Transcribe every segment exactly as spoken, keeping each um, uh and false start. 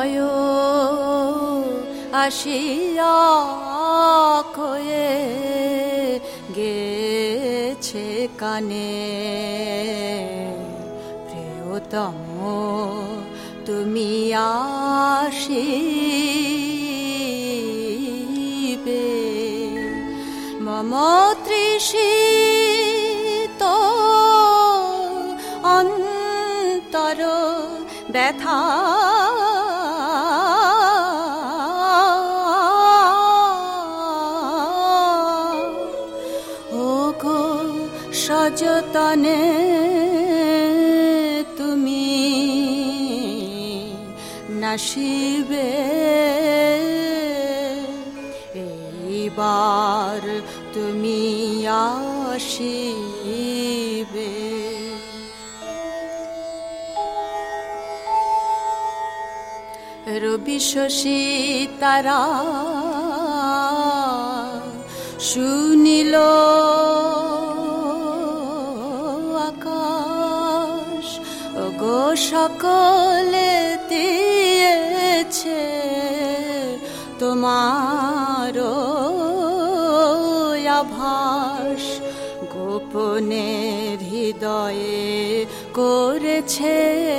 হৃদয় আসিয়া কয়ে গেছে কানে, প্রিয়তম তুমি আসিবে, মম তৃষিত অন্তর ব্যথা ওগো সযতনে তুমি নাশিবে, এইবার তুমি আসিবে। রবি শশী তারা শুনিল আকাশ, ওগো সকলে দিয়েছে তোমার আভাস, গোপনে হৃদয়ে করেছে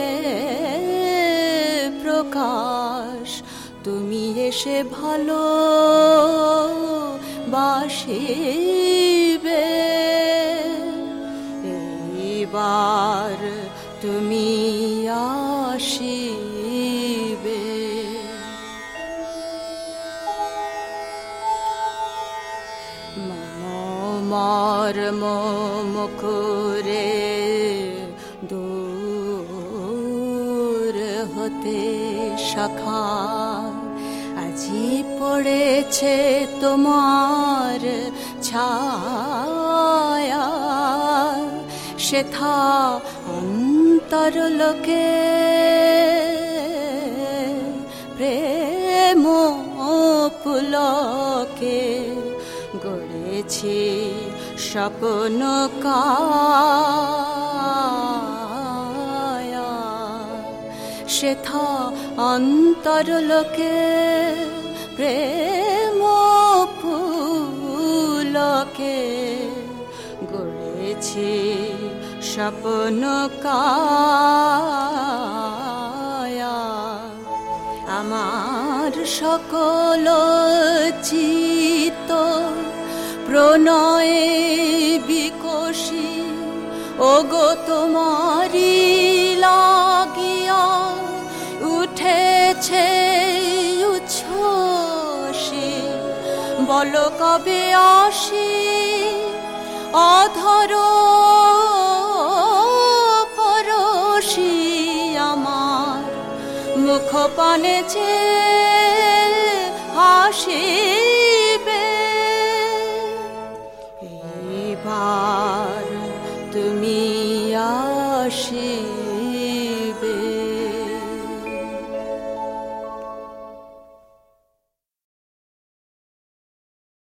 প্রকাশ, তুমি এসে ভালো বাসিবে, এইবার তুমি আসিবে। মর্ম মুখরে দূর হতে শাখা, আজি পড়েছে তোমার ছায়া, সেথা অন্তর লোকে প্রেম পুলকে গড়েছি স্বপ্ন কায়া, সেথা অন্তর লোকে প্রেম পুলকে গড়েছি স্বপ্ন কায়া, আমার সকল চিত্ত প্রণয়ে বিকশি, ওগো তোমারি লাগিয়া উঠেছে উচ্ছ্বাসী, বল কবে আসি অধর পরশি, আমার মুখ পানে যে হাসি